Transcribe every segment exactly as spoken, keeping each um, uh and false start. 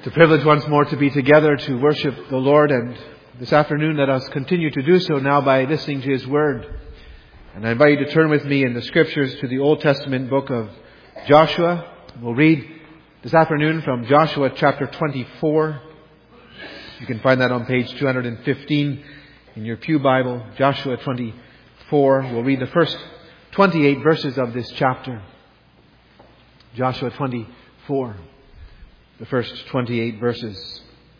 It's a privilege once more to be together to worship the Lord, and this afternoon let us continue to do so now by listening to His Word. And I invite you to turn with me in the Scriptures to the Old Testament book of Joshua. We'll read this afternoon from Joshua chapter twenty-four. You can find that on page two hundred fifteen in your Pew Bible. Joshua twenty-four. We'll read the first twenty-eight verses of this chapter. Joshua twenty-four. The first twenty-eight verses.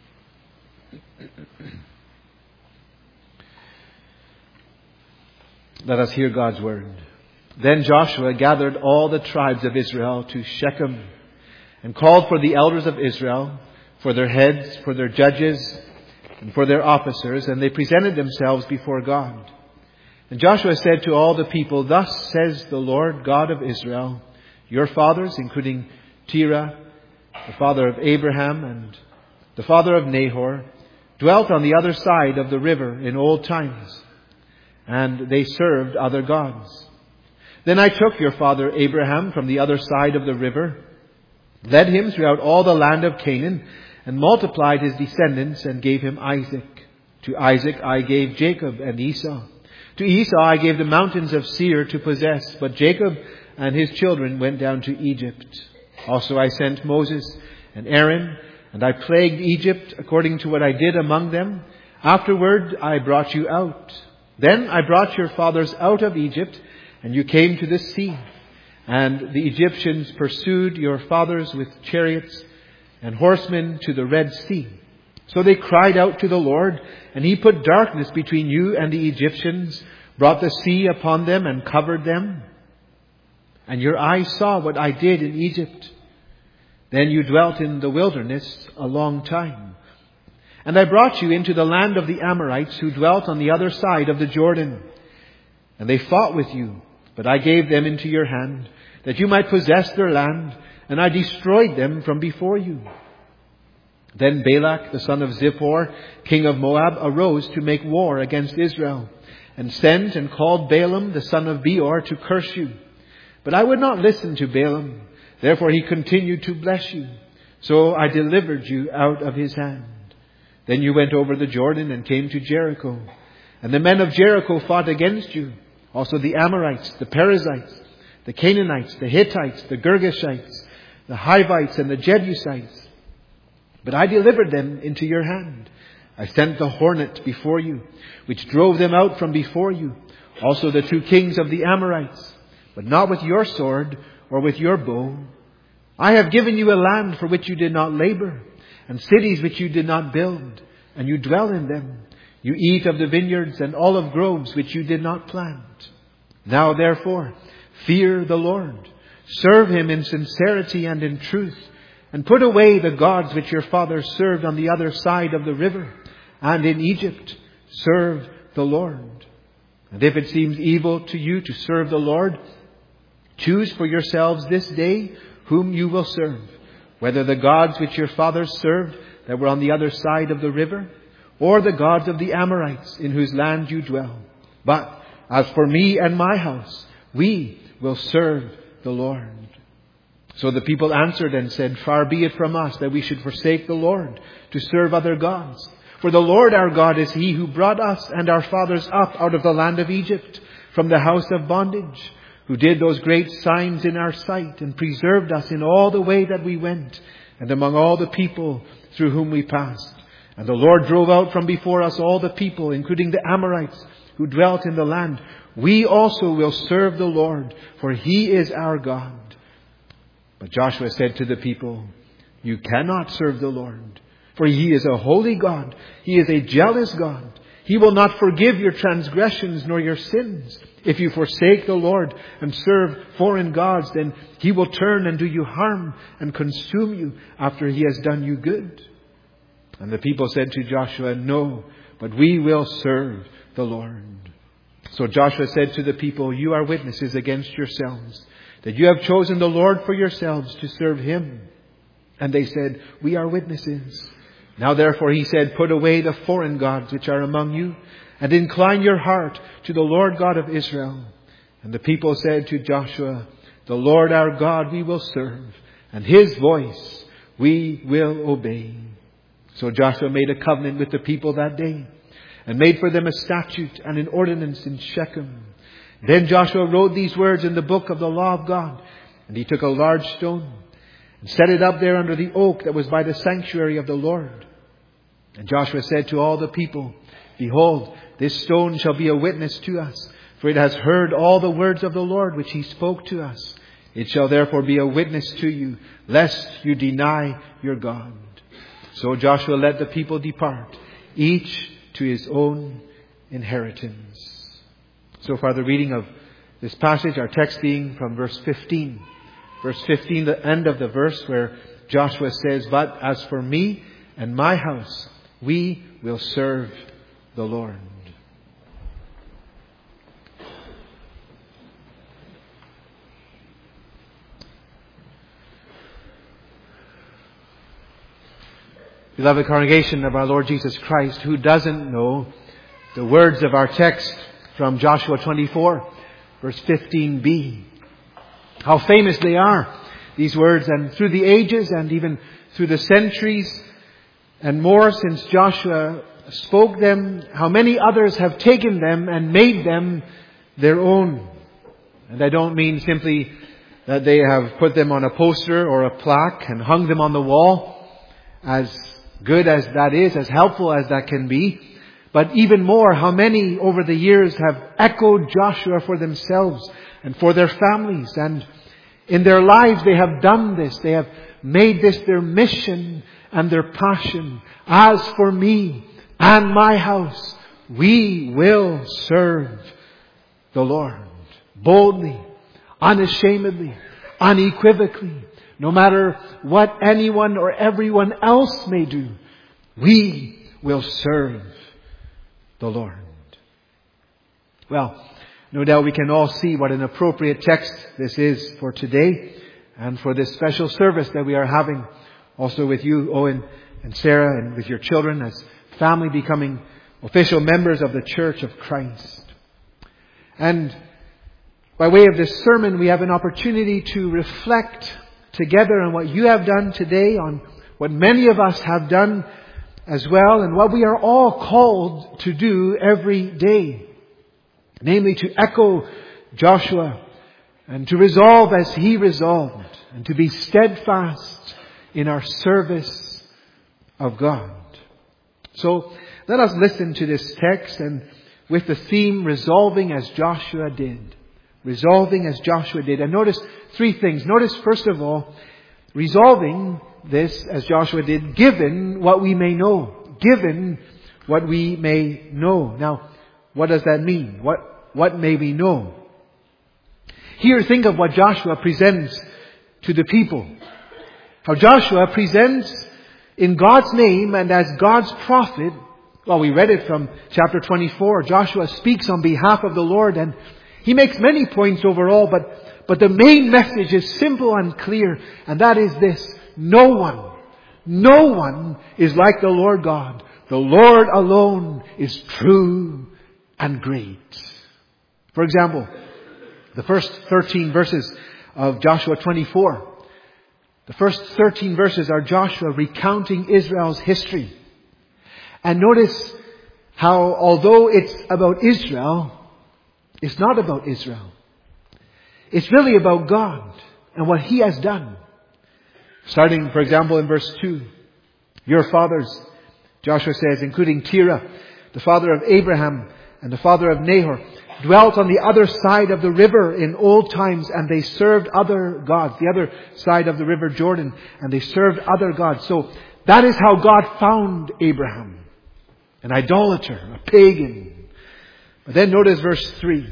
Let us hear God's word. Then Joshua gathered all the tribes of Israel to Shechem and called for the elders of Israel, for their heads, for their judges, and for their officers, and they presented themselves before God. And Joshua said to all the people, "Thus says the Lord God of Israel, your fathers, including Terah, the father of Abraham and the father of Nahor, dwelt on the other side of the river in old times, and they served other gods. Then I took your father Abraham from the other side of the river, led him throughout all the land of Canaan, and multiplied his descendants and gave him Isaac. To Isaac I gave Jacob and Esau. To Esau I gave the mountains of Seir to possess, but Jacob and his children went down to Egypt. Also I sent Moses and Aaron, and I plagued Egypt according to what I did among them. Afterward I brought you out. Then I brought your fathers out of Egypt, and you came to the sea. And the Egyptians pursued your fathers with chariots and horsemen to the Red Sea. So they cried out to the Lord, and He put darkness between you and the Egyptians, brought the sea upon them and covered them. And your eyes saw what I did in Egypt. Then you dwelt in the wilderness a long time. And I brought you into the land of the Amorites, who dwelt on the other side of the Jordan. And they fought with you, but I gave them into your hand, that you might possess their land, and I destroyed them from before you. Then Balak, the son of Zippor, king of Moab, arose to make war against Israel, and sent and called Balaam, the son of Beor, to curse you. But I would not listen to Balaam. Therefore he continued to bless you. So I delivered you out of his hand. Then you went over the Jordan and came to Jericho. And the men of Jericho fought against you. Also the Amorites, the Perizzites, the Canaanites, the Hittites, the Girgashites, the Hivites, and the Jebusites. But I delivered them into your hand. I sent the hornet before you, which drove them out from before you. Also the two kings of the Amorites. But not with your sword or with your bow. I have given you a land for which you did not labor, and cities which you did not build, and you dwell in them. You eat of the vineyards and olive groves which you did not plant. Now therefore, fear the Lord. Serve Him in sincerity and in truth, and put away the gods which your fathers served on the other side of the river, and in Egypt. Serve the Lord. And if it seems evil to you to serve the Lord, choose for yourselves this day whom you will serve, whether the gods which your fathers served that were on the other side of the river, or the gods of the Amorites in whose land you dwell. But as for me and my house, we will serve the Lord." So the people answered and said, "Far be it from us that we should forsake the Lord to serve other gods. For the Lord our God is He who brought us and our fathers up out of the land of Egypt, from the house of bondage, who did those great signs in our sight, and preserved us in all the way that we went, and among all the people through whom we passed. And the Lord drove out from before us all the people, including the Amorites, who dwelt in the land. We also will serve the Lord, for He is our God." But Joshua said to the people, "You cannot serve the Lord, for He is a holy God. He is a jealous God. He will not forgive your transgressions nor your sins. If you forsake the Lord and serve foreign gods, then He will turn and do you harm and consume you after He has done you good." And the people said to Joshua, "No, but we will serve the Lord." So Joshua said to the people, "You are witnesses against yourselves, that you have chosen the Lord for yourselves to serve Him." And they said, "We are witnesses." Now therefore, he said, "Put away the foreign gods which are among you, and incline your heart to the Lord God of Israel." And the people said to Joshua, "The Lord our God we will serve, and His voice we will obey. So Joshua made a covenant with the people that day, and made for them a statute and an ordinance in Shechem. Then Joshua wrote these words in the book of the law of God, and he took a large stone and set it up there under the oak that was by the sanctuary of the Lord. And Joshua said to all the people, Behold, this stone shall be a witness to us, for it has heard all the words of the Lord which he spoke to us. It shall therefore be a witness to you, lest you deny your God. So Joshua let the people depart, each to his own inheritance. So far the reading of this passage, our text being from verse fifteen. Verse fifteen, the end of the verse where Joshua says, But as for me and my house, we will serve the Lord. Beloved congregation of our Lord Jesus Christ, who doesn't know the words of our text from Joshua twenty-four, verse fifteen b? How famous they are, these words, and through the ages and even through the centuries and more since Joshua spoke them, how many others have taken them and made them their own. And I don't mean simply that they have put them on a poster or a plaque and hung them on the wall, as good as that is, as helpful as that can be. But even more, how many over the years have echoed Joshua for themselves and for their families. And in their lives they have done this. They have made this their mission and their passion. As for me and my house, we will serve the Lord. Boldly, unashamedly, unequivocally. No matter what anyone or everyone else may do, we will serve the Lord. Well, no doubt we can all see what an appropriate text this is for today and for this special service that we are having, also with you, Owen and Sarah, and with your children as family becoming official members of the Church of Christ. And by way of this sermon, we have an opportunity to reflect together on what you have done today, on what many of us have done as well, and what we are all called to do every day. Namely, to echo Joshua and to resolve as he resolved, and to be steadfast in our service of God. So let us listen to this text, and with the theme, resolving as Joshua did. Resolving as Joshua did. And notice three things. Notice, first of all, resolving this as Joshua did, given what we may know. Given what we may know. Now, what does that mean? What, what may we know? Here, think of what Joshua presents to the people. How Joshua presents in God's name and as God's prophet. Well, we read it from chapter twenty-four. Joshua speaks on behalf of the Lord, and he makes many points overall, but, but the main message is simple and clear, and that is this. No one, no one is like the Lord God. The Lord alone is true and great. For example, the first thirteen verses of Joshua twenty-four. The first thirteen verses are Joshua recounting Israel's history. And notice how, although it's about Israel, it's not about Israel. It's really about God and what He has done. Starting, for example, in verse two. Your fathers, Joshua says, including Terah, the father of Abraham and the father of Nahor, dwelt on the other side of the river in old times, and they served other gods. The other side of the river Jordan, and they served other gods. So that is how God found Abraham. An idolater, a pagan. But then notice verse three.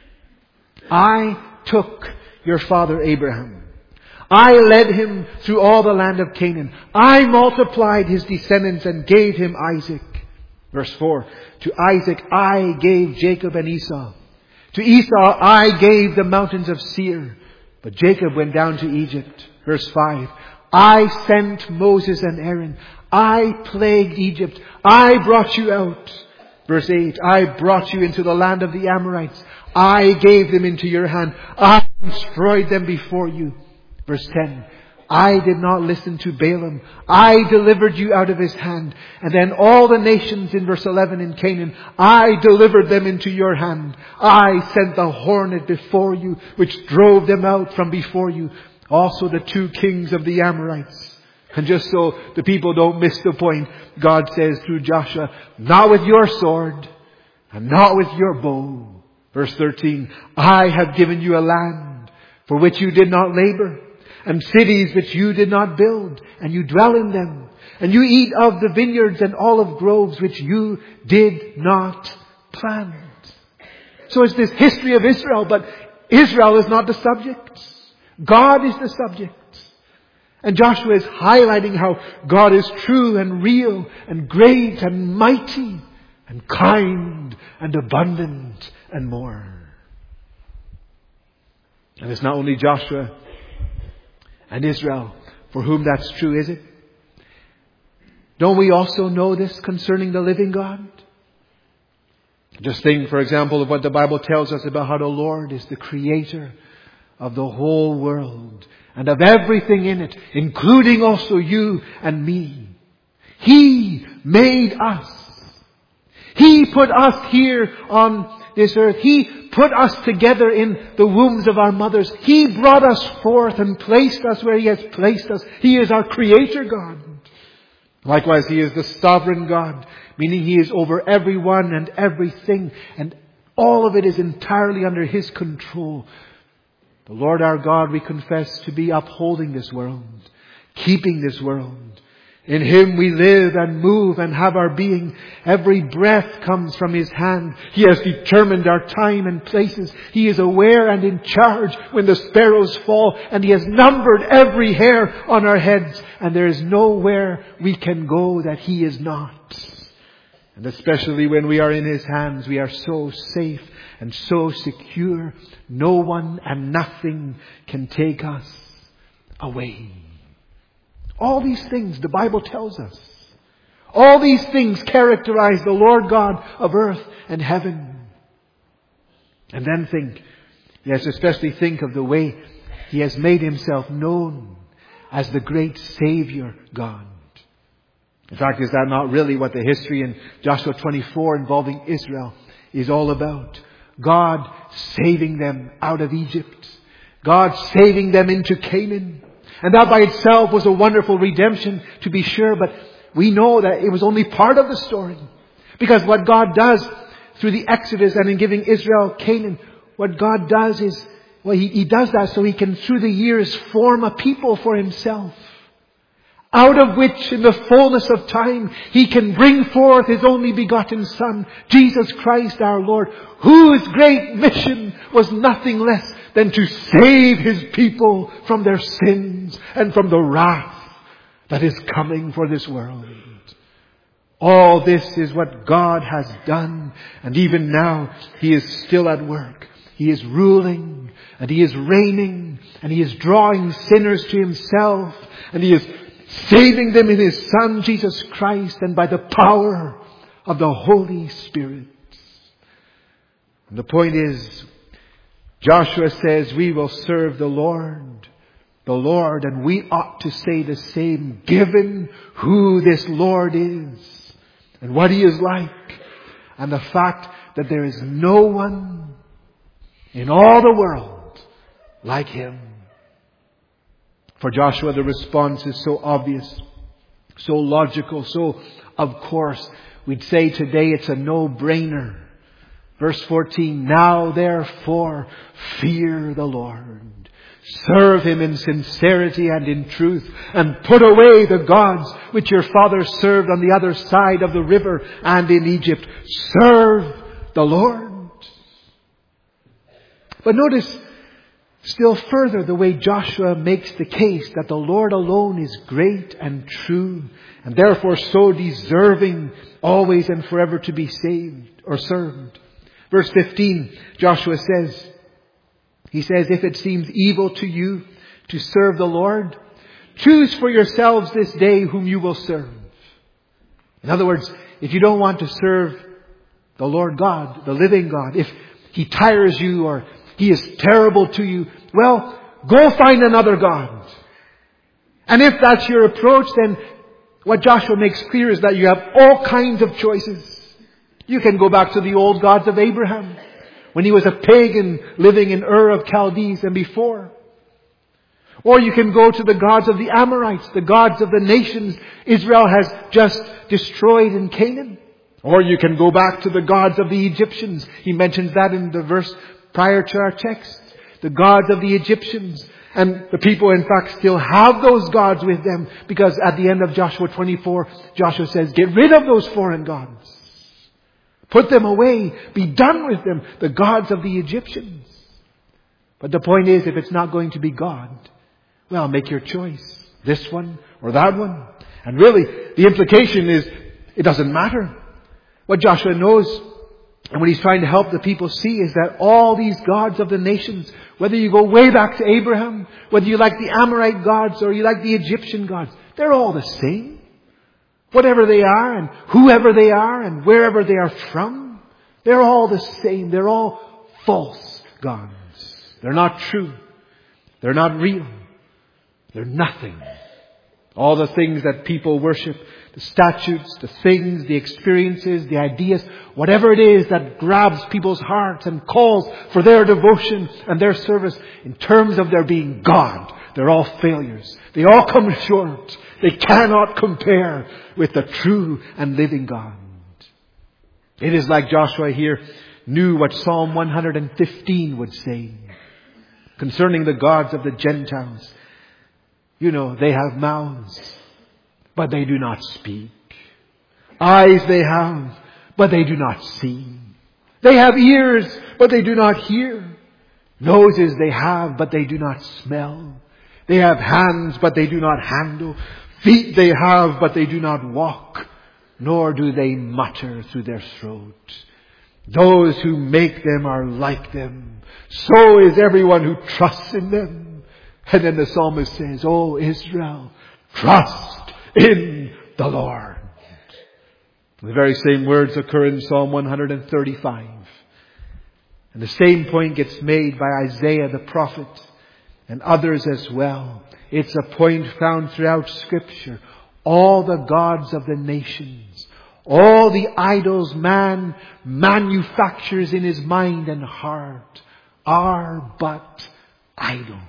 I took your father Abraham. I led him through all the land of Canaan. I multiplied his descendants and gave him Isaac. Verse four. To Isaac I gave Jacob and Esau. To Esau I gave the mountains of Seir. But Jacob went down to Egypt. Verse five. I sent Moses and Aaron. I plagued Egypt. I brought you out. Verse eight. I brought you into the land of the Amorites. I gave them into your hand. I destroyed them before you. Verse ten. I did not listen to Balaam. I delivered you out of his hand. And then all the nations in verse eleven in Canaan, I delivered them into your hand. I sent the hornet before you, which drove them out from before you. Also the two kings of the Amorites. And just so the people don't miss the point, God says through Joshua, not with your sword and not with your bow. Verse thirteen, I have given you a land for which you did not labor, and cities which you did not build, and you dwell in them. And you eat of the vineyards and olive groves which you did not plant. So it's this history of Israel, but Israel is not the subject. God is the subject. And Joshua is highlighting how God is true and real and great and mighty and kind and abundant and more. And it's not only Joshua and Israel for whom that's true, is it? Don't we also know this concerning the living God? Just think, for example, of what the Bible tells us about how the Lord is the creator of the whole world and of everything in it, including also you and me. He made us. He put us here on this earth. He put us together in the wombs of our mothers. He brought us forth and placed us where He has placed us. He is our Creator God. Likewise, He is the sovereign God, meaning He is over everyone and everything, and all of it is entirely under His control. The Lord our God, we confess, to be upholding this world, keeping this world. In Him we live and move and have our being. Every breath comes from His hand. He has determined our time and places. He is aware and in charge when the sparrows fall, and He has numbered every hair on our heads. And there is nowhere we can go that He is not. And especially when we are in His hands, we are so safe and so secure. No one and nothing can take us away. All these things the Bible tells us. All these things characterize the Lord God of earth and heaven. And then think, yes, especially think of the way He has made Himself known as the great Savior God. In fact, is that not really what the history in Joshua twenty-four involving Israel is all about? God saving them out of Egypt. God saving them into Canaan. And that by itself was a wonderful redemption, to be sure. But we know that it was only part of the story. Because what God does through the Exodus and in giving Israel Canaan, what God does is, well, He, he does that so He can, through the years, form a people for Himself. Out of which, in the fullness of time, He can bring forth His only begotten Son, Jesus Christ our Lord, whose great mission was nothing less than to save His people from their sins and from the wrath that is coming for this world. All this is what God has done, and even now He is still at work. He is ruling, and He is reigning, and He is drawing sinners to Himself, and He is saving them in His Son, Jesus Christ, and by the power of the Holy Spirit. And the point is, Joshua says we will serve the Lord, the Lord, and we ought to say the same, given who this Lord is and what He is like, and the fact that there is no one in all the world like Him. For Joshua, the response is so obvious, so logical, so of course. We'd say today it's a no-brainer. Verse fourteen, now therefore fear the Lord. Serve Him in sincerity and in truth, and put away the gods which your fathers served on the other side of the river and in Egypt. Serve the Lord. But notice still further the way Joshua makes the case that the Lord alone is great and true, and therefore so deserving always and forever to be saved or served. Verse fifteen, Joshua says, he says, if it seems evil to you to serve the Lord, choose for yourselves this day whom you will serve. In other words, if you don't want to serve the Lord God, the living God, if He tires you or He is terrible to you, well, go find another God. And if that's your approach, then what Joshua makes clear is that you have all kinds of choices. You can go back to the old gods of Abraham, when he was a pagan living in Ur of Chaldees and before. Or you can go to the gods of the Amorites, the gods of the nations Israel has just destroyed in Canaan. Or you can go back to the gods of the Egyptians. He mentions that in the verse prior to our text. The gods of the Egyptians. And the people, in fact, still have those gods with them, because at the end of Joshua twenty-four, Joshua says, get rid of those foreign gods. Put them away. Be done with them. The gods of the Egyptians. But the point is, if it's not going to be God, well, make your choice. This one or that one. And really, the implication is, it doesn't matter. What Joshua knows, and what he's trying to help the people see, is that all these gods of the nations, whether you go way back to Abraham, whether you like the Amorite gods or you like the Egyptian gods, they're all the same. Whatever they are and whoever they are and wherever they are from, they're all the same. They're all false gods. They're not true. They're not real. They're nothing. All the things that people worship, the statutes, the things, the experiences, the ideas, whatever it is that grabs people's hearts and calls for their devotion and their service in terms of their being God, they're all failures. They all come short. They cannot compare with the true and living God. It is like Joshua here knew what Psalm one hundred fifteen would say concerning the gods of the Gentiles. You know, they have mouths, but they do not speak. Eyes they have, but they do not see. They have ears, but they do not hear. Noses they have, but they do not smell. They have hands, but they do not handle. Feet they have, but they do not walk. Nor do they mutter through their throat. Those who make them are like them. So is everyone who trusts in them. And then the psalmist says, "O Israel, trust in the Lord." The very same words occur in Psalm one hundred thirty-five. And the same point gets made by Isaiah the prophet and others as well. It's a point found throughout Scripture. All the gods of the nations, all the idols man manufactures in his mind and heart are but idols.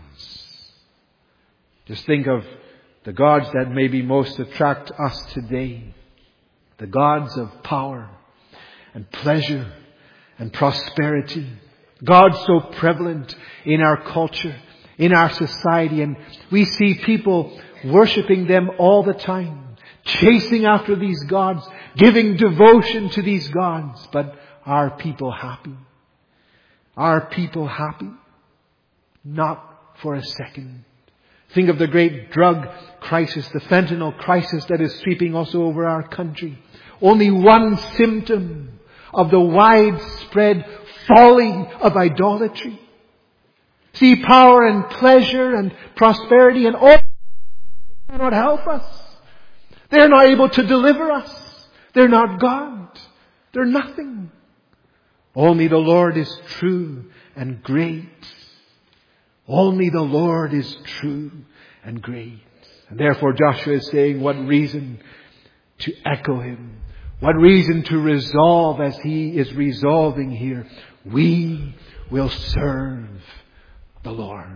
Just think of the gods that maybe most attract us today. The gods of power and pleasure and prosperity. Gods so prevalent in our culture, in our society. And we see people worshipping them all the time. Chasing after these gods. Giving devotion to these gods. But are people happy? Are people happy? Not for a second. Think of the great drug crisis, the fentanyl crisis that is sweeping also over our country. Only one symptom of the widespread folly of idolatry. See, power and pleasure and prosperity and all cannot help us. They're not able to deliver us. They're not God. They're nothing. Only the Lord is true and great. Only the Lord is true and great. And therefore Joshua is saying, what reason to echo him? What reason to resolve as he is resolving here? We will serve the Lord.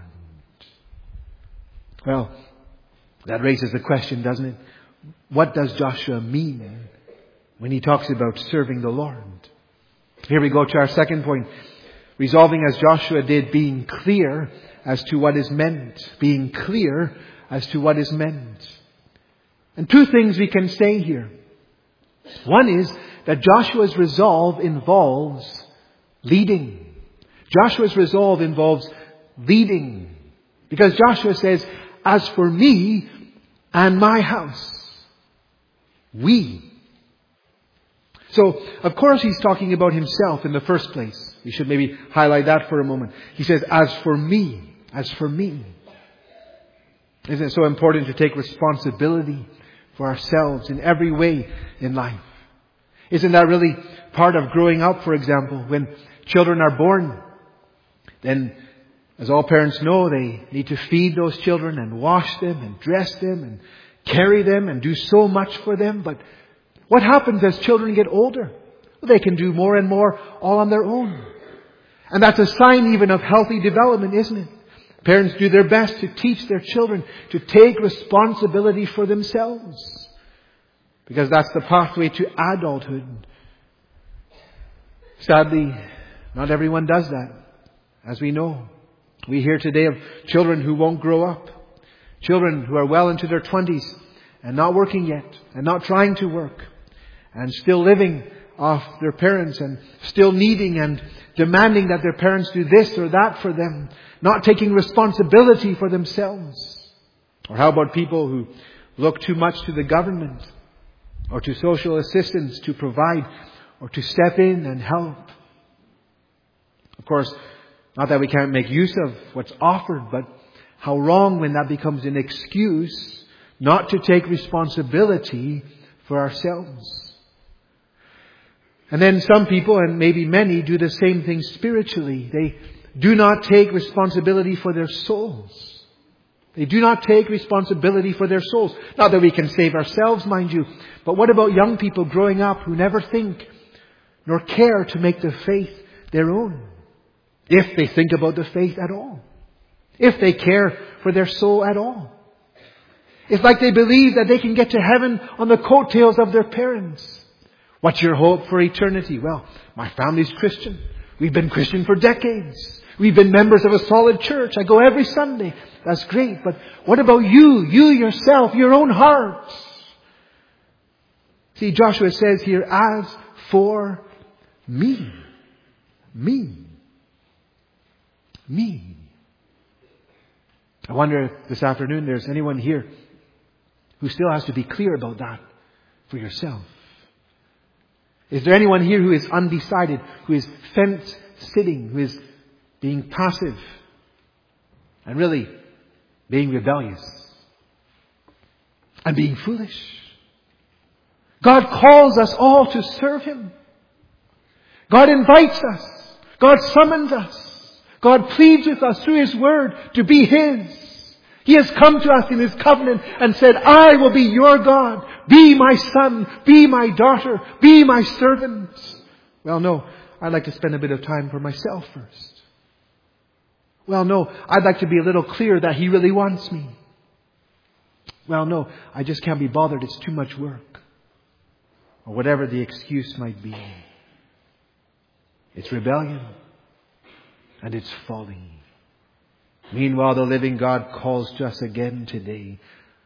Well, that raises the question, doesn't it? What does Joshua mean when he talks about serving the Lord? Here we go to our second point. Resolving as Joshua did, being clear as to what is meant. Being clear as to what is meant. And two things we can say here. One is that Joshua's resolve involves leading. Joshua's resolve involves leading. Because Joshua says, as for me and my house, we. So, of course, he's talking about himself in the first place. We should maybe highlight that for a moment. He says, as for me, as for me. Isn't it so important to take responsibility for ourselves in every way in life? Isn't that really part of growing up, for example? When children are born, then As all parents know, they need to feed those children and wash them and dress them and carry them and do so much for them. But what happens as children get older? Well, they can do more and more all on their own. And that's a sign even of healthy development, isn't it? Parents do their best to teach their children to take responsibility for themselves, because that's the pathway to adulthood. Sadly, not everyone does that, as we know. We hear today of children who won't grow up, children who are well into their twenties and not working yet, and not trying to work, and still living off their parents, and still needing and demanding that their parents do this or that for them, not taking responsibility for themselves. Or how about people who look too much to the government or to social assistance to provide or to step in and help? Of course, not that we can't make use of what's offered, but how wrong when that becomes an excuse not to take responsibility for ourselves. And then some people, and maybe many, do the same thing spiritually. They do not take responsibility for their souls. They do not take responsibility for their souls. Not that we can save ourselves, mind you. But what about young people growing up who never think nor care to make the faith their own? If they think about the faith at all. If they care for their soul at all. It's like they believe that they can get to heaven on the coattails of their parents. What's your hope for eternity? Well, my family's Christian. We've been Christian for decades. We've been members of a solid church. I go every Sunday. That's great. But what about you? You yourself, your own heart. See, Joshua says here, as for me. Me. Me. I wonder if this afternoon there's anyone here who still has to be clear about that for yourself. Is there anyone here who is undecided, who is fence-sitting, who is being passive and really being rebellious and being foolish? God calls us all to serve Him. God invites us. God summons us. God pleads with us through His Word to be His. He has come to us in His covenant and said, I will be your God. Be my son. Be my daughter. Be my servant. Well, no, I'd like to spend a bit of time for myself first. Well, no, I'd like to be a little clear that He really wants me. Well, no, I just can't be bothered. It's too much work. Or whatever the excuse might be. It's rebellion. And it's folly. Meanwhile, the living God calls to us again today.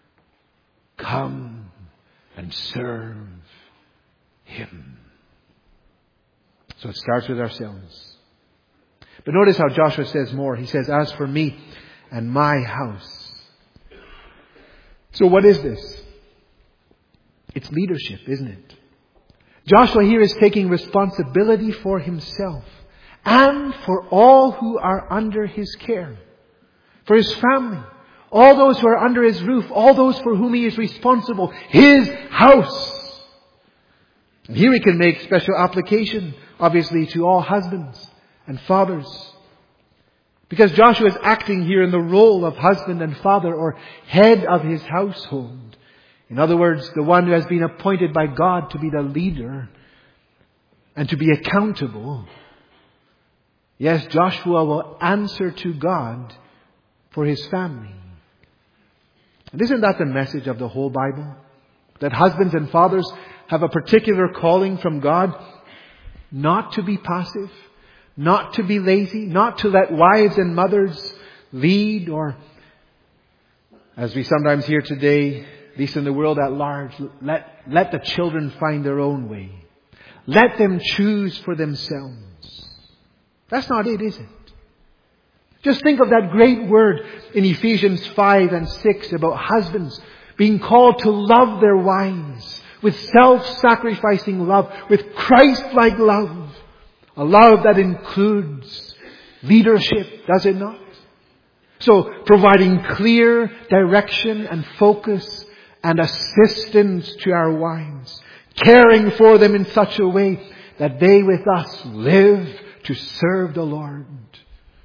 Come and serve Him. So it starts with ourselves. But notice how Joshua says more. He says, as for me and my house. So what is this? It's leadership, isn't it? Joshua here is taking responsibility for himself and for all who are under his care. For his family, all those who are under his roof, all those for whom he is responsible, his house. And here we can make special application, obviously, to all husbands and fathers. Because Joshua is acting here in the role of husband and father, or head of his household. In other words, the one who has been appointed by God to be the leader and to be accountable. Yes, Joshua will answer to God for his family. And isn't that the message of the whole Bible? That husbands and fathers have a particular calling from God not to be passive, not to be lazy, not to let wives and mothers lead, or, as we sometimes hear today, at least in the world at large, let, let the children find their own way. Let them choose for themselves. That's not it, is it? Just think of that great word in Ephesians five and six about husbands being called to love their wives with self-sacrificing love, with Christ-like love. A love that includes leadership, does it not? So, providing clear direction and focus and assistance to our wives. Caring for them in such a way that they with us live to serve the Lord.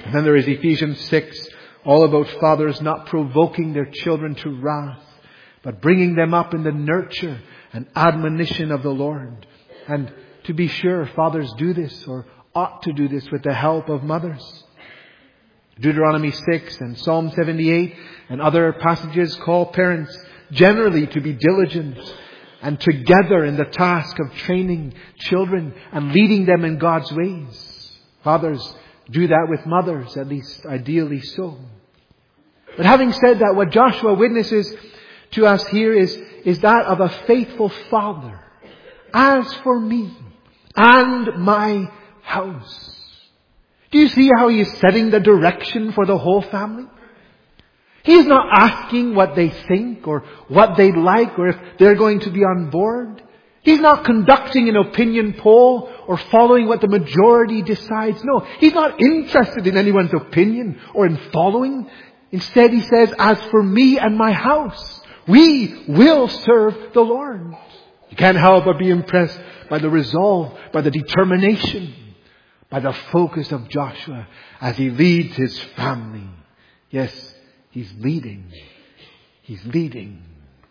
And then there is Ephesians six, all about fathers not provoking their children to wrath, but bringing them up in the nurture and admonition of the Lord. And to be sure, fathers do this, or ought to do this, with the help of mothers. Deuteronomy six and Psalm seventy-eight and other passages call parents generally to be diligent and together in the task of training children and leading them in God's ways. Fathers do that with mothers, at least ideally so. But having said that, what Joshua witnesses to us here is, is that of a faithful father. As for me and my house. Do you see how he is setting the direction for the whole family? He is not asking what they think or what they like or if they're going to be on board. He's not conducting an opinion poll or following what the majority decides. No, he's not interested in anyone's opinion or in following. Instead, he says, as for me and my house, we will serve the Lord. You can't help but be impressed by the resolve, by the determination, by the focus of Joshua as he leads his family. Yes, he's leading. He's leading.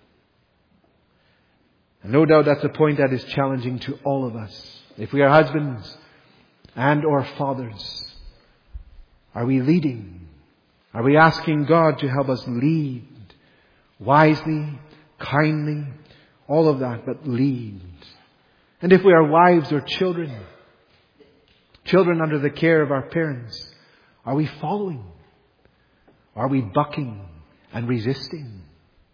And no doubt that's a point that is challenging to all of us. If we are husbands and or fathers, are we leading? Are we asking God to help us lead wisely, kindly, all of that, but lead? And if we are wives or children, children under the care of our parents, are we following? Are we bucking and resisting?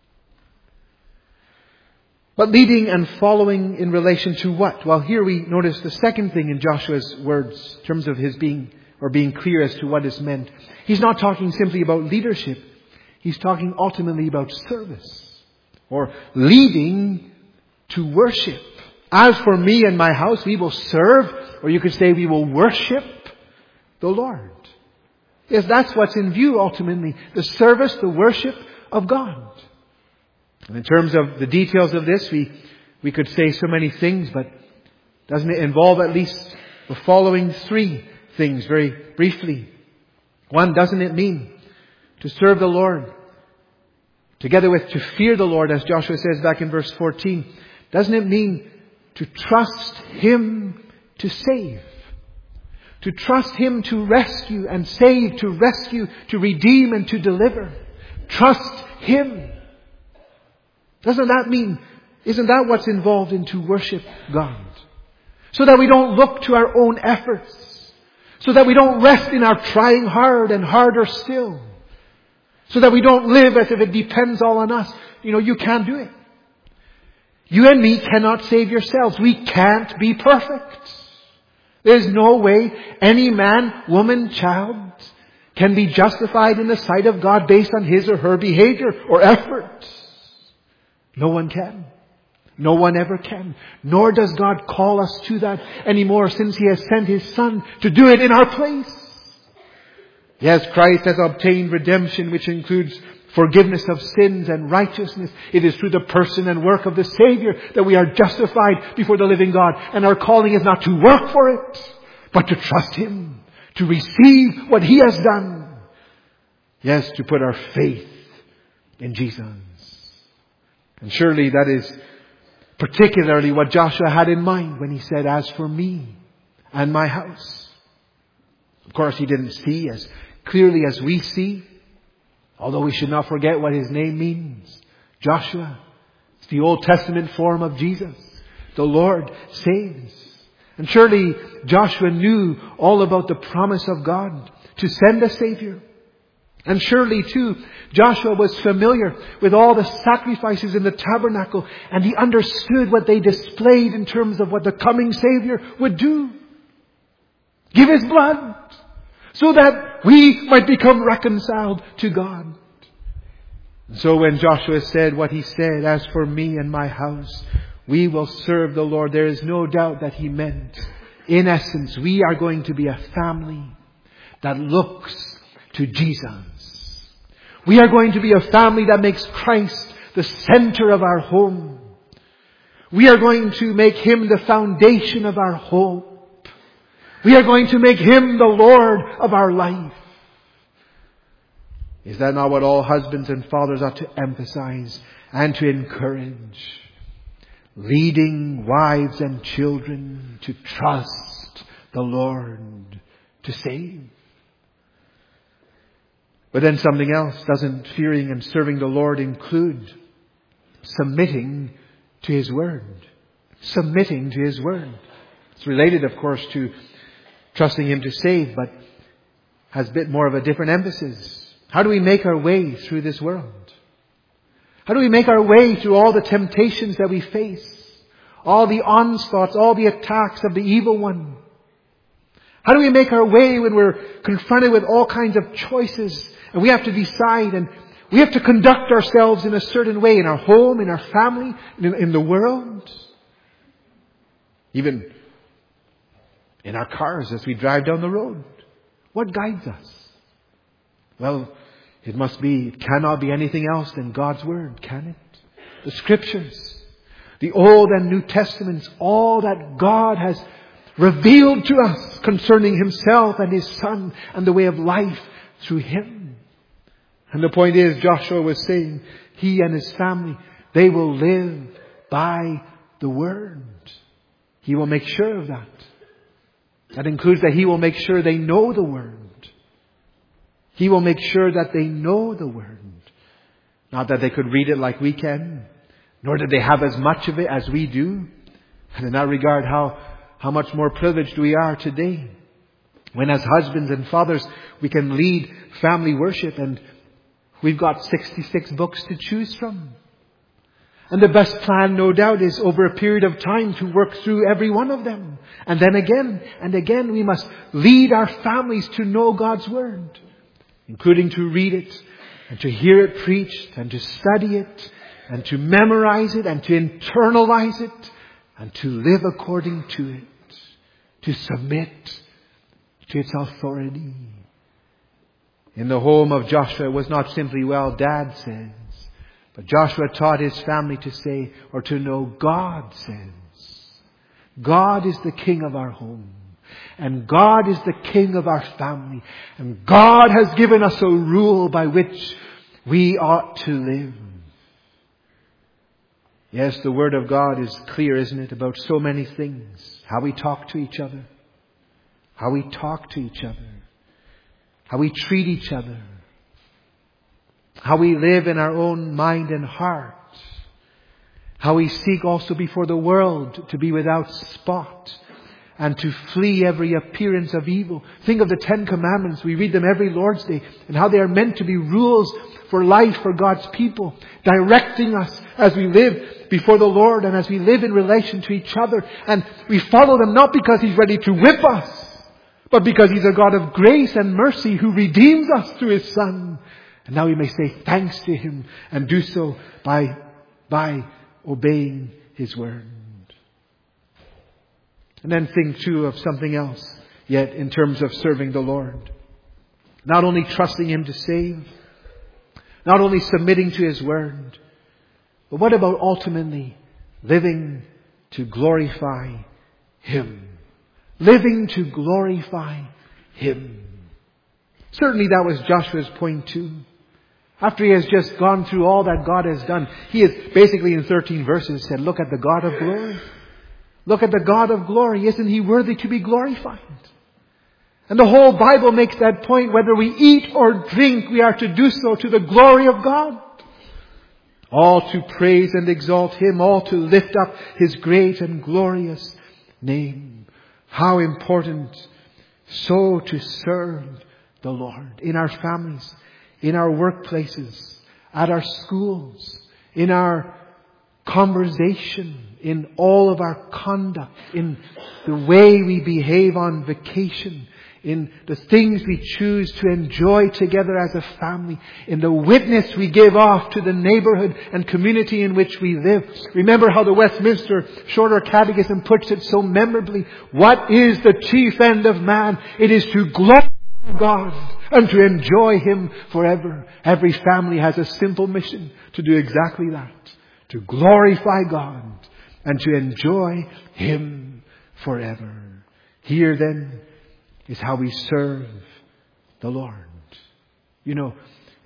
But leading and following in relation to what? Well, here we notice the second thing in Joshua's words in terms of his being or being clear as to what is meant. He's not talking simply about leadership. He's talking ultimately about service or leading to worship. As for me and my house, we will serve, or you could say we will worship the Lord. Yes, that's what's in view ultimately. The service, the worship of God. And in terms of the details of this, we, we could say so many things, but doesn't it involve at least the following three things very briefly? One, doesn't it mean to serve the Lord together with to fear the Lord, as Joshua says back in verse fourteen? Doesn't it mean to trust Him to save? To trust Him to rescue and save, to rescue, to redeem and to deliver. Trust Him. Doesn't that mean, isn't that what's involved in to worship God? So that we don't look to our own efforts. So that we don't rest in our trying hard and harder still. So that we don't live as if it depends all on us. You know, you can't do it. You and me cannot save yourselves. We can't be perfect. There's no way any man, woman, child can be justified in the sight of God based on his or her behavior or effort. No one can. No one ever can. Nor does God call us to that anymore, since He has sent His Son to do it in our place. Yes, Christ has obtained redemption, which includes forgiveness of sins and righteousness. It is through the person and work of the Savior that we are justified before the living God. And our calling is not to work for it, but to trust Him, to receive what He has done. Yes, to put our faith in Jesus. And surely that is particularly what Joshua had in mind when he said, as for me and my house. Of course, he didn't see as clearly as we see. Although we should not forget what his name means. Joshua. It's the Old Testament form of Jesus. The Lord saves. And surely Joshua knew all about the promise of God to send a Savior. And surely too, Joshua was familiar with all the sacrifices in the tabernacle, and he understood what they displayed in terms of what the coming Savior would do. Give His blood so that we might become reconciled to God. And so when Joshua said what he said, as for me and my house, we will serve the Lord, there is no doubt that he meant, in essence, we are going to be a family that looks to Jesus. We are going to be a family that makes Christ the center of our home. We are going to make Him the foundation of our hope. We are going to make Him the Lord of our life. Is that not what all husbands and fathers ought to emphasize and to encourage? Leading wives and children to trust the Lord to save. But then something else. Doesn't fearing and serving the Lord include submitting to His Word? Submitting to His Word. It's related, of course, to trusting Him to save, but has a bit more of a different emphasis. How do we make our way through this world? How do we make our way through all the temptations that we face? All the onslaughts, all the attacks of the evil one? How do we make our way when we're confronted with all kinds of choices and we have to decide and we have to conduct ourselves in a certain way in our home, in our family, in, in the world? Even in our cars as we drive down the road. What guides us? Well, it must be, it cannot be anything else than God's Word, can it? The Scriptures, the Old and New Testaments, all that God has revealed to us concerning Himself and His Son and the way of life through Him. And the point is, Joshua was saying, he and his family, they will live by the Word. He will make sure of that. That includes that He will make sure they know the Word. He will make sure that they know the Word. Not that they could read it like we can, nor that they have as much of it as we do. And in that regard, how, how much more privileged we are today. When as husbands and fathers, we can lead family worship and we've got sixty-six books to choose from. And the best plan, no doubt, is over a period of time to work through every one of them. And then again and again, we must lead our families to know God's Word, including to read it and to hear it preached and to study it and to memorize it and to internalize it and to live according to it, to submit to its authority. In the home of Joshua, it was not simply, well, Dad says. But Joshua taught his family to say, or to know, God says. God is the King of our home. And God is the King of our family. And God has given us a rule by which we ought to live. Yes, the Word of God is clear, isn't it, about so many things. How we talk to each other. How we talk to each other. How we treat each other. How we live in our own mind and heart. How we seek also before the world to be without spot and to flee every appearance of evil. Think of the Ten Commandments. We read them every Lord's Day, and how they are meant to be rules for life for God's people, directing us as we live before the Lord and as we live in relation to each other. And we follow them not because He's ready to whip us, but because He's a God of grace and mercy who redeems us through His Son. And now we may say thanks to Him and do so by, by obeying His Word. And then think too of something else yet in terms of serving the Lord. Not only trusting Him to save, not only submitting to His Word, but what about ultimately living to glorify Him? Living to glorify Him. Certainly that was Joshua's point too. After he has just gone through all that God has done, he has basically in thirteen verses said, look at the God of glory. Look at the God of glory. Isn't He worthy to be glorified? And the whole Bible makes that point. Whether we eat or drink, we are to do so to the glory of God. All to praise and exalt Him. All to lift up His great and glorious name. How important so to serve the Lord in our families, in our workplaces, at our schools, in our conversation, in all of our conduct, in the way we behave on vacation, in the things we choose to enjoy together as a family, in the witness we give off to the neighborhood and community in which we live. Remember how the Westminster Shorter Catechism puts it so memorably. What is the chief end of man? It is to glorify God and to enjoy Him forever. Every family has a simple mission to do exactly that. To glorify God and to enjoy Him forever. Here then is how we serve the Lord. You know,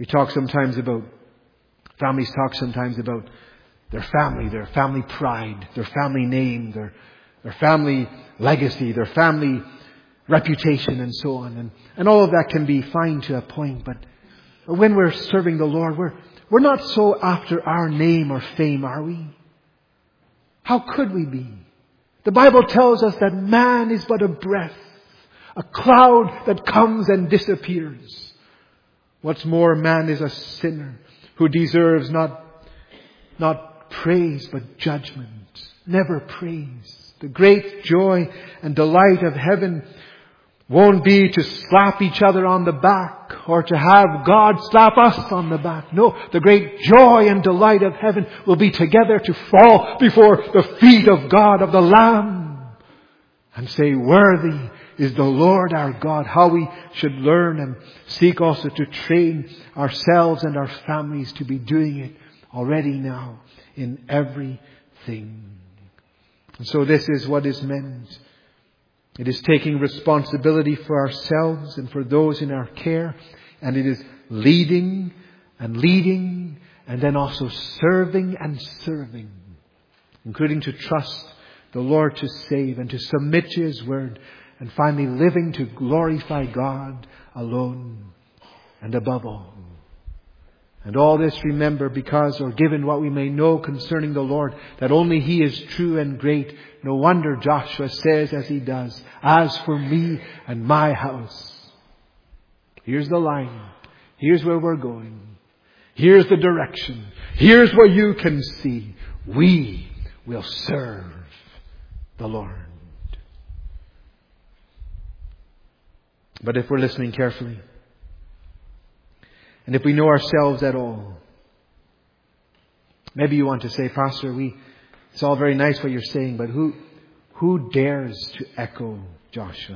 We talk sometimes about, families talk sometimes about their family, their family pride, their family name, their, their family legacy, their family reputation, and so on. And, and all of that can be fine to a point, but when we're serving the Lord, we're, we're not so after our name or fame, are we? How could we be? The Bible tells us that man is but a breath, a cloud that comes and disappears. What's more, man is a sinner who deserves not, not praise but judgment. Never praise. The great joy and delight of heaven won't be to slap each other on the back or to have God slap us on the back. No, the great joy and delight of heaven will be together to fall before the feet of God, of the Lamb, and say, worthy is the Lord our God. How we should learn and seek also to train ourselves and our families to be doing it already now in everything. And so this is what is meant. It is taking responsibility for ourselves and for those in our care. And it is leading and leading and then also serving and serving. Including to trust the Lord to save and to submit to His Word. And finally living to glorify God alone and above all. And all this, remember, because or given what we may know concerning the Lord, that only He is true and great. No wonder Joshua says as he does, as for me and my house. Here's the line. Here's where we're going. Here's the direction. Here's where you can see. We will serve the Lord. But if we're listening carefully, and if we know ourselves at all, maybe you want to say, Pastor, we, it's all very nice what you're saying, but who, who dares to echo Joshua?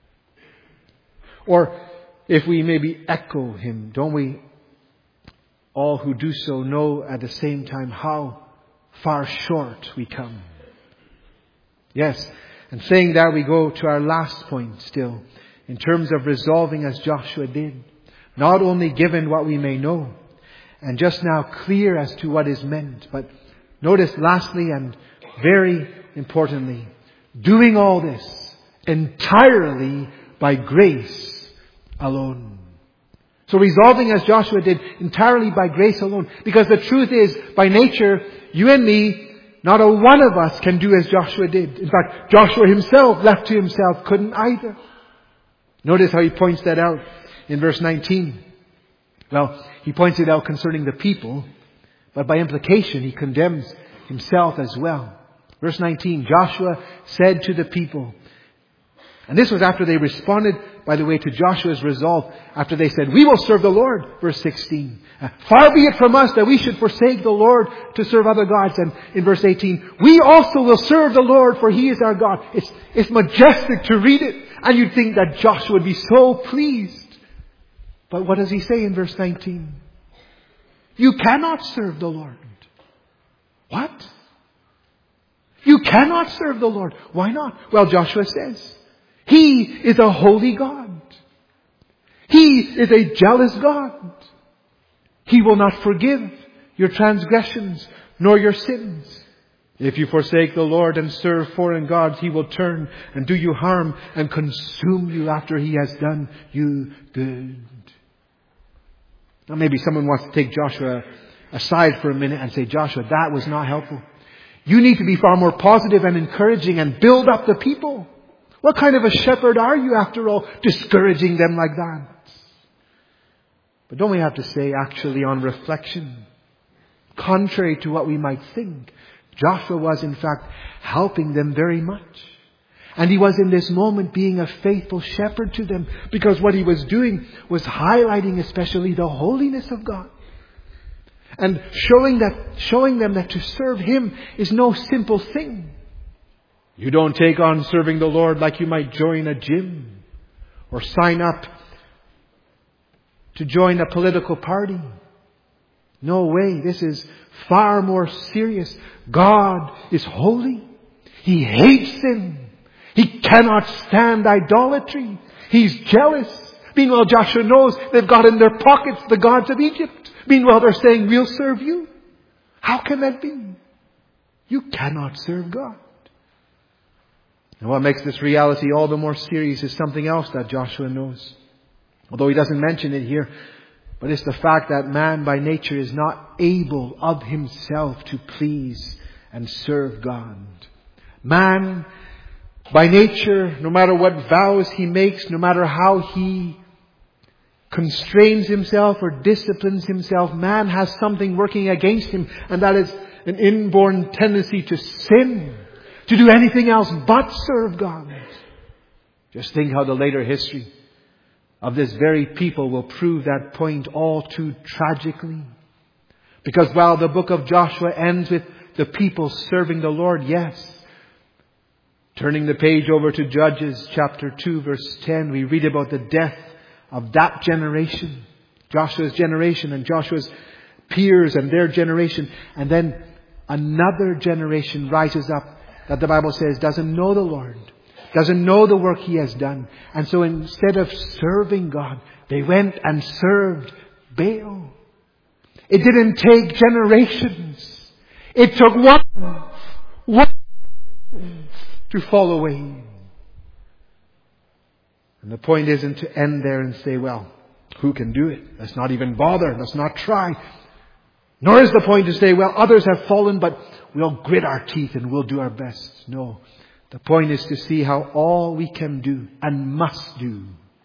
Or if we maybe echo him, don't we all who do so know at the same time how far short we come? Yes, and saying that, we go to our last point still, in terms of resolving as Joshua did. Not only given what we may know, and just now clear as to what is meant, but notice lastly and very importantly, doing all this entirely by grace alone. So resolving as Joshua did entirely by grace alone. Because the truth is, by nature, you and me, not a one of us can do as Joshua did. In fact, Joshua himself, left to himself, couldn't either. Notice how he points that out in verse nineteen. Well, he points it out concerning the people, but by implication he condemns himself as well. Verse nineteen, Joshua said to the people, and this was after they responded, by the way, to Joshua's resolve, after they said, we will serve the Lord. Verse sixteen, far be it from us that we should forsake the Lord to serve other gods. And in verse eighteen, we also will serve the Lord, for He is our God. It's, it's majestic to read it. And you'd think that Joshua would be so pleased. But what does he say in verse nineteen? You cannot serve the Lord. What? You cannot serve the Lord. Why not? Well, Joshua says, He is a holy God. He is a jealous God. He will not forgive your transgressions nor your sins. If you forsake the Lord and serve foreign gods, He will turn and do you harm and consume you after He has done you good. Now maybe someone wants to take Joshua aside for a minute and say, Joshua, that was not helpful. You need to be far more positive and encouraging and build up the people. What kind of a shepherd are you, after all, discouraging them like that? But don't we have to say, actually, on reflection, contrary to what we might think, Joshua was in fact helping them very much. And he was in this moment being a faithful shepherd to them, because what he was doing was highlighting especially the holiness of God. And showing that, showing them that to serve Him is no simple thing. You don't take on serving the Lord like you might join a gym or sign up to join a political party. No way. This is far more serious. God is holy. He hates sin. He cannot stand idolatry. He's jealous. Meanwhile, Joshua knows they've got in their pockets the gods of Egypt. Meanwhile, they're saying, we'll serve you. How can that be? You cannot serve God. And what makes this reality all the more serious is something else that Joshua knows. Although he doesn't mention it here, but it's the fact that man by nature is not able of himself to please and serve God. Man by nature, no matter what vows he makes, no matter how he constrains himself or disciplines himself, man has something working against him, and that is an inborn tendency to sin, to do anything else but serve God. Just think how the later history of this very people will prove that point all too tragically. Because while the book of Joshua ends with the people serving the Lord, yes, turning the page over to Judges chapter two verse ten, we read about the death of that generation, Joshua's generation and Joshua's peers and their generation. And then another generation rises up that the Bible says doesn't know the Lord, doesn't know the work He has done. And so instead of serving God, they went and served Baal. It didn't take generations. It took one, one to fall away. And the point isn't to end there and say, well, who can do it? Let's not even bother. Let's not try. Nor is the point to say, well, others have fallen, but we'll grit our teeth and we'll do our best. No. The point is to see how all we can do and must do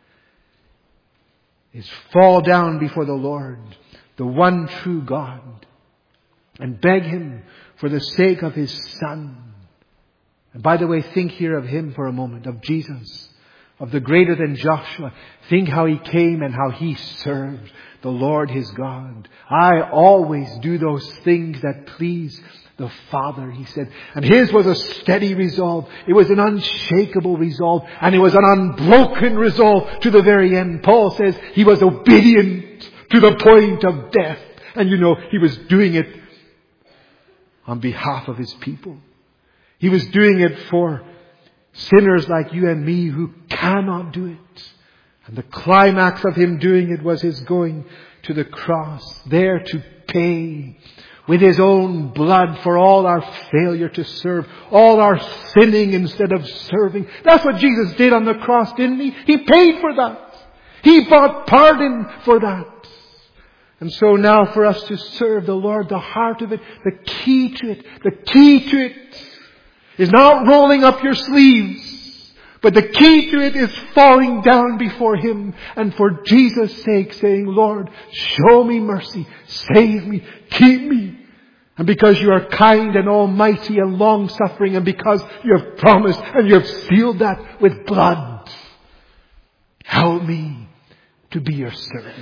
is fall down before the Lord, the one true God, and beg Him for the sake of His Son. And by the way, think here of Him for a moment, of Jesus, of the greater than Joshua. Think how He came and how He served the Lord His God. I always do those things that please the Father, He said. And His was a steady resolve. It was an unshakable resolve. And it was an unbroken resolve to the very end. Paul says He was obedient to the point of death. And you know, He was doing it on behalf of His people. He was doing it for sinners like you and me who cannot do it. And the climax of Him doing it was His going to the cross, there to pay with His own blood for all our failure to serve, all our sinning instead of serving. That's what Jesus did on the cross, didn't He? He paid for that. He bought pardon for that. And so now for us to serve the Lord, the heart of it, the key to it, the key to it is not rolling up your sleeves, but the key to it is falling down before Him and for Jesus' sake saying, Lord, show me mercy, save me, keep me. And because you are kind and almighty and long-suffering, and because you have promised and you have sealed that with blood, help me to be your servant.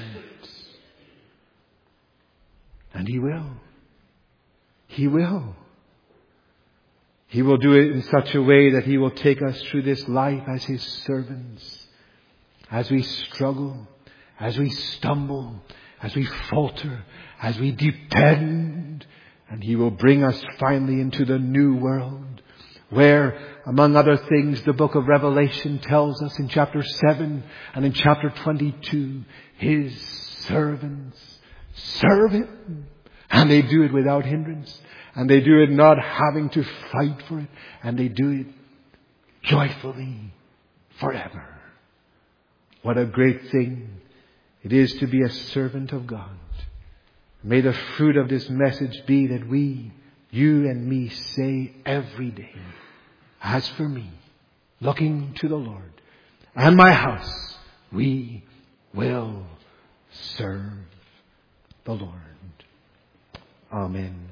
And He will. He will. He will do it in such a way that He will take us through this life as His servants. As we struggle, as we stumble, as we falter, as we depend. And He will bring us finally into the new world, where, among other things, the book of Revelation tells us in chapter seven and in chapter twenty-two, His servants serve Him. And they do it without hindrance. And they do it not having to fight for it. And they do it joyfully forever. What a great thing it is to be a servant of God. May the fruit of this message be that we, you and me, say every day, as for me, looking to the Lord and my house, we will serve the Lord. Amen.